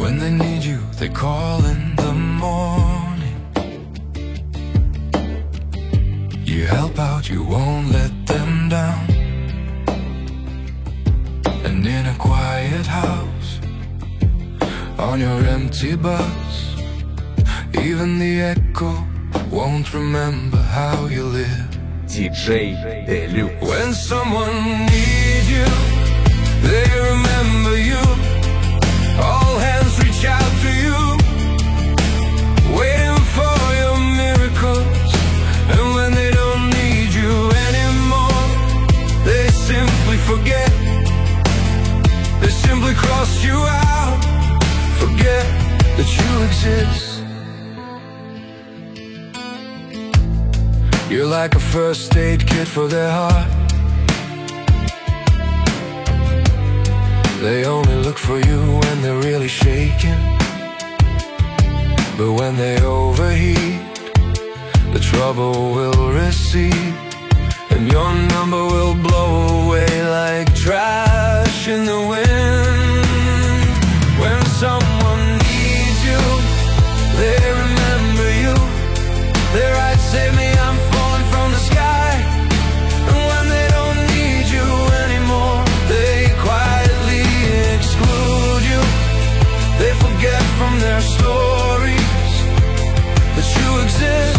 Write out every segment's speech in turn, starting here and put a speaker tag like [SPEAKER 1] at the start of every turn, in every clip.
[SPEAKER 1] When they need you, they call in the morning. You help out, you won't let them down. And in a quiet house, on your empty bus, even the echo won't remember how you live.
[SPEAKER 2] DJ Deluxe.
[SPEAKER 1] When someone needs you, they remember you. All hands reach out to you, waiting for your miracles. And when they don't need you anymore, they simply forget. They simply cross you out, forget that you exist. You're like a first aid kit for their heart. They only look for you when they're really shaking. But when they overheat, the trouble will recede, and your number will blow away like trash in the wind. When someone needs you, they remember you. They write, save me, I'm falling from the sky. And when they don't need you anymore, they quietly exclude you. They forget from their stories that you exist.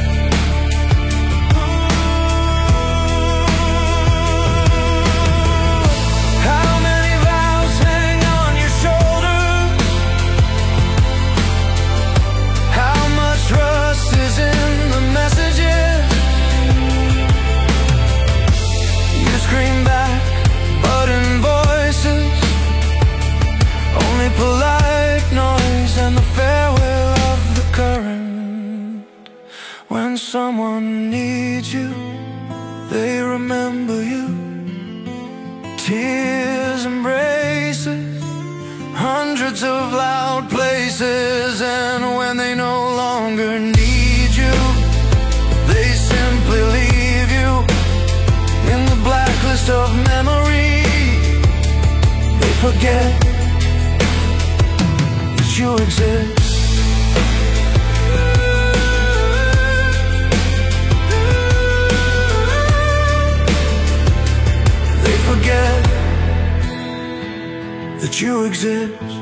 [SPEAKER 1] How many vows hang on your shoulders? How much rust is in the messages? You scream back, but in voices, only polite noise and the farewell of the current. When someone needs you, they remember you. Tears, embraces, hundreds of loud places. And when they no longer need you, they simply leave you in the blacklist of memory. They forget that you exist. They forget that you exist.